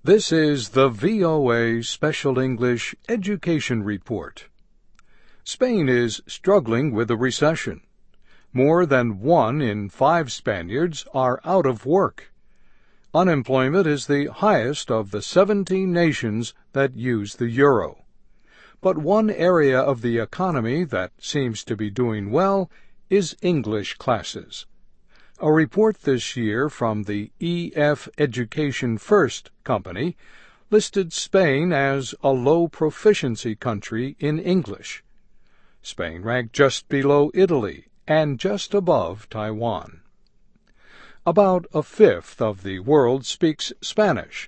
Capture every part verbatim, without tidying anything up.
This is the V O A Special English Education Report. Spain is struggling with a recession. More than one in five Spaniards are out of work. Unemployment is the highest of the seventeen nations that use the euro. But one area of the economy that seems to be doing well is English classes. A report this year from the E F Education First company listed Spain as a low proficiency country in English. Spain ranked just below Italy and just above Taiwan. About a fifth of the world speaks Spanish.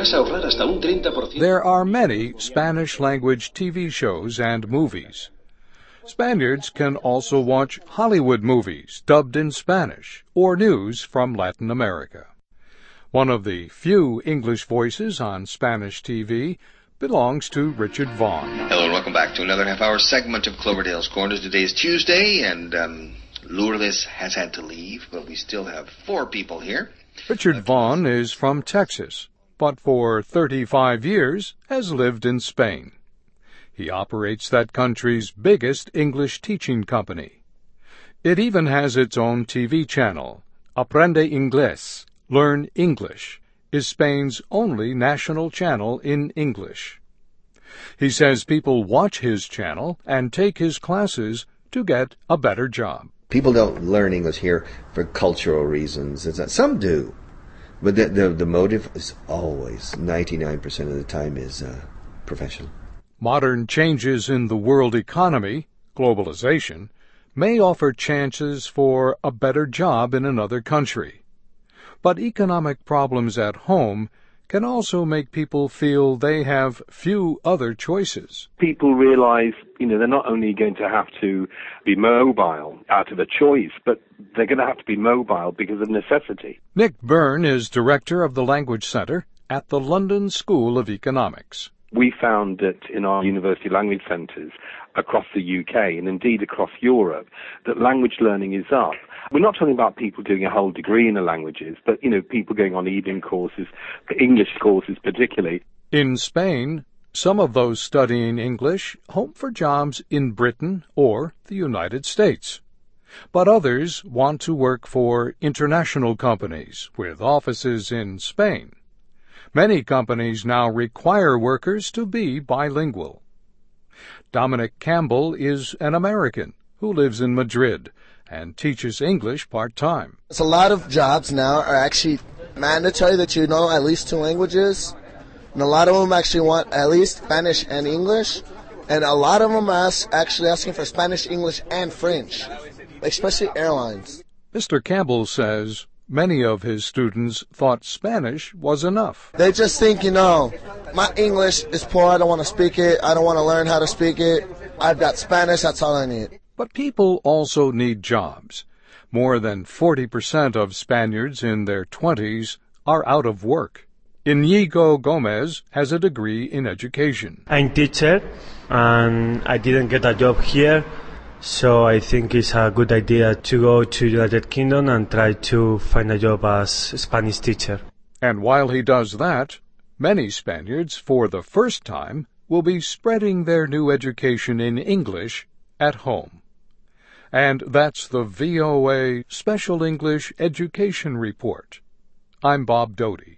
There are many Spanish-language T V shows and movies. Spaniards can also watch Hollywood movies dubbed in Spanish or news from Latin America. One of the few English voices on Spanish T V belongs to Richard Vaughn. Hello and welcome back to another half-hour segment of Cloverdale's Corners. Today is Tuesday, and um, Lourdes has had to leave, but we still have four people here. Richard Vaughn is from Texas, but for thirty-five years has lived in Spain. He operates that country's biggest English teaching company. It even has its own T V channel. Aprende Inglés, Learn English, is Spain's only national channel in English. He says people watch his channel and take his classes to get a better job. People don't learn English here for cultural reasons. It's not, some do, but the, the, the motive is always, ninety-nine percent of the time, is uh, professional. Modern changes in the world economy, globalization, may offer chances for a better job in another country. But economic problems at home can also make people feel they have few other choices. People realize, you know, they're not only going to have to be mobile out of a choice, but they're going to have to be mobile because of necessity. Nick Byrne is director of the Language Center at the London School of Economics. We found that in our university language centres across the U K and indeed across Europe, that language learning is up. We're not talking about people doing a whole degree in the languages, but, you know, people going on evening courses, English courses particularly. In Spain, some of those studying English hope for jobs in Britain or the United States. But others want to work for international companies with offices in Spain. Many companies now require workers to be bilingual. Dominic Campbell is an American who lives in Madrid and teaches English part-time. A lot of jobs now are actually mandatory that you know at least two languages, and a lot of them actually want at least Spanish and English, and a lot of them are actually asking for Spanish, English, and French, especially airlines. Mister Campbell says many of his students thought Spanish was enough. They just think, you know, my English is poor, I don't want to speak it, I don't want to learn how to speak it, I've got Spanish, that's all I need. But people also need jobs. More than forty percent of Spaniards in their twenties are out of work. Inigo Gomez has a degree in education. I'm a teacher, and I didn't get a job here. So I think it's a good idea to go to United Kingdom and try to find a job as a Spanish teacher. And while he does that, many Spaniards, for the first time, will be spreading their new education in English at home. And that's the V O A Special English Education Report. I'm Bob Doty.